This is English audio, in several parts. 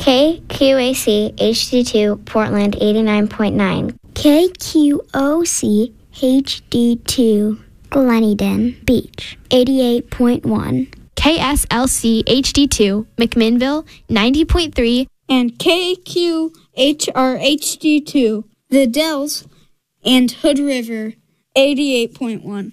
KQAC HD2 Portland 89.9. KQOC HD2 Gleneden Beach 88.1. KSLC HD2 McMinnville 90.3. And KQHR HD2 The Dells and Hood River 88.1.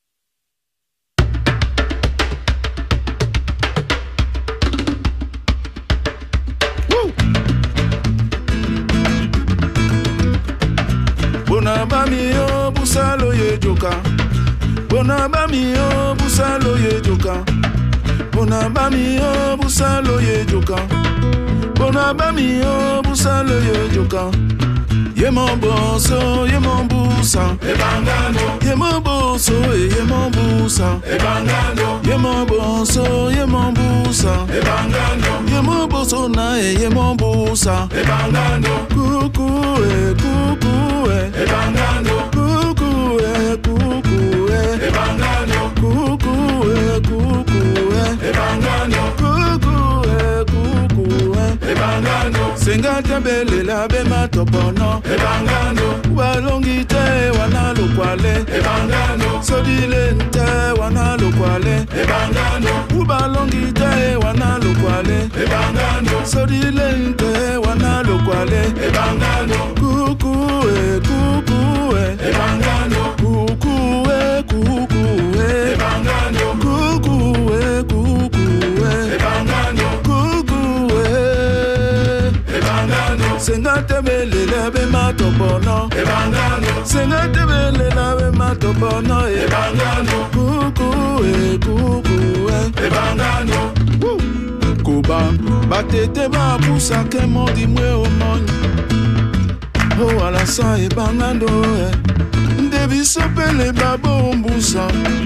Bonabami o busalo ye joka. Bonabami o busalo ye joka. Bonabami o busalo ye joka. Bonabami o busalo ye joka. Ye mon bosso, ye mon busa. E bangano. Ye mon bosso, ye mon busa. E bangano. Ye mon bosso, ye mon busa. E bangano. Ye mon bosso na ye mon busa. E bangano. Coucou coucou e bangano. Coucou coucou e bangano. Coucou coucou e bangano. Coucou coucou e bangano. Senga tabele la be matopono. E bangano. Walongite wana lokwale. E bangano. Sodilente wana lokwale. E bangano. Ubalongite wana lokwale. E bangano. Sodilente wana lokwale. E bangano. Coucou coucou e bangano. Coucou coucou e bangano. Coucou coucou e bangano. Coucou e bangano. Senga tebele la be matopono. E bangano. Senga tebele la be matopono. E bangano. Coucou e bangano. Kuba batete ba pusa ke modi mwe o monyo. Oh ala sa e bangano e. Debi sopele babo mbusa.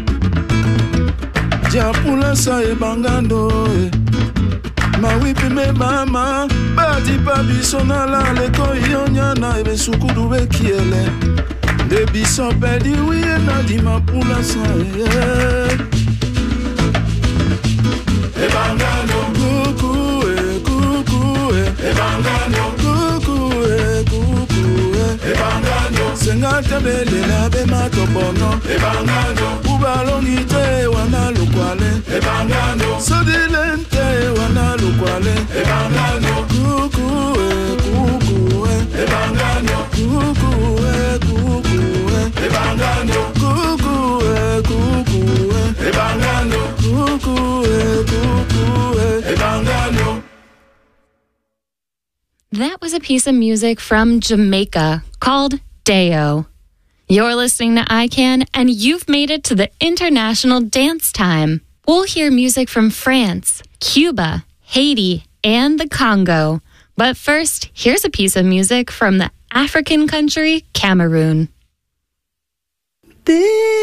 Japula sa e bangano e. Ma wipi me mama. Badi babi sonala le koyonyana ebe sukudu be kiele. Debi sopeli wiye na di mapula sa e. E bangano. Coucou e bangano. Coucou e bangano. Senga tabele la be matopono. E bangano. Ubalongite wana lukwale. E bangano. Sodilente wana lukwale. E bangano. Coucou e bangano. Coucou e bangano. Coucou e bangano. Coucou e bangano. That was a piece of music from Jamaica called Deo. You're listening to ICANN, and you've made it to the International Dance Time. We'll hear music from France, Cuba, Haiti, and the Congo. But first, here's a piece of music from the African country, Cameroon.